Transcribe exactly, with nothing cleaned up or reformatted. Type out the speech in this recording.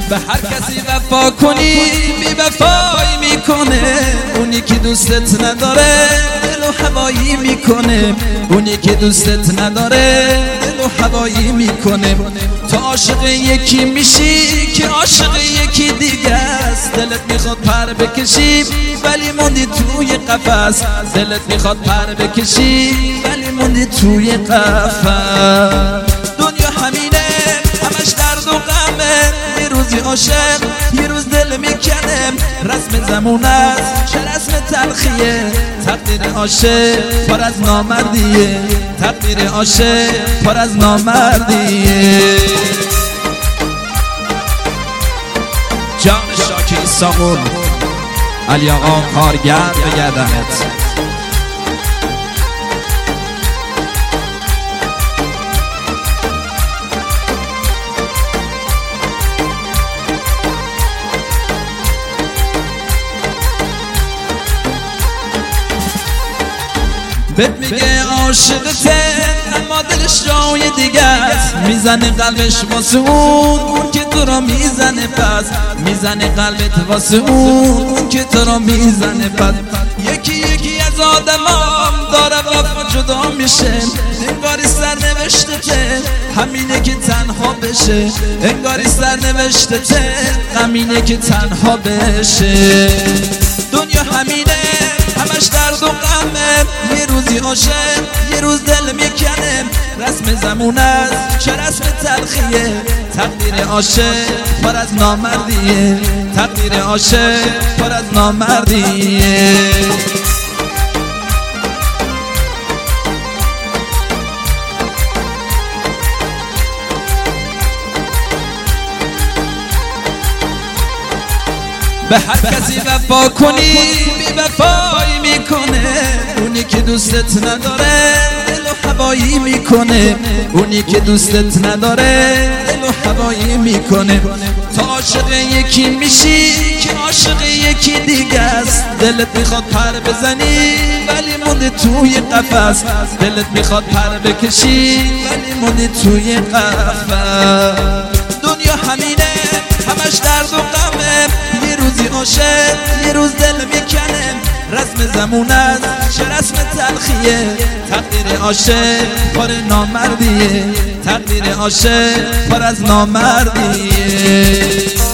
به هر کسی وفا کنی بی وفایی میکنه، اونی که دوستت نداره دل و هوایی میکنه، اونی که دوستت نداره دل و هوایی میکنه. تو عاشق یکی میشی که عاشق یکی دیگه است، دلت میخواد پر بکشی ولی موندی توی قفس، دلت میخواد پر بکشی ولی موندی توی قفس. دنیا همینه همش درد و غمه، یه روزی عاشق یه روز دل میکنه، رسم زمون است چه رسم تلخیه، تقدیر عاشق پر از نامردیه، تقدیر عاشق پر از نامردیه. جان شاکی ساغون علی آقا کارگر بگردنت. بهت میگه عاشقته اما دلش جای دیگه است، میزنه قلبش واسه اون اون که تو را میزنه پس، میزنه قلبت واسه اون اون که تو را میزنه پس. یکی یکی از آدمام داره وفا جدا میشه، انگاری سرنوشته ته همینه که تنها بشه، انگاری سرنوشته ته همینه که تنها بشه. دنیا همینه همش درد و غمه، یه روزی عاشق یه روز دل میکنه، رسم زمون است چه رسم تلخیه، تقدیر عاشق پر از نامردیه، تقدیر عاشق پر از نامردیه. به هر کسی وفا کنی بی وفایی میکنه، اونی که دوستت نداره دل و هوایی میکنه، اونی که دوستت نداره دل و هوایی میکنه. تو عاشق یکی میشی که عاشق یکی دیگه است، دلت میخواد پر بزنی ولی موندی توی قفس، دلت میخواد پر بکشی ولی موندی توی قفس. دنیا همینه همش درد و غمه، یه روزی عاشق یه روز دل میکنه، رسم زمون است چه رسم تلخیه، تقدیر عاشق پر نامردیه، تقدیر عاشق پر از نامردیه.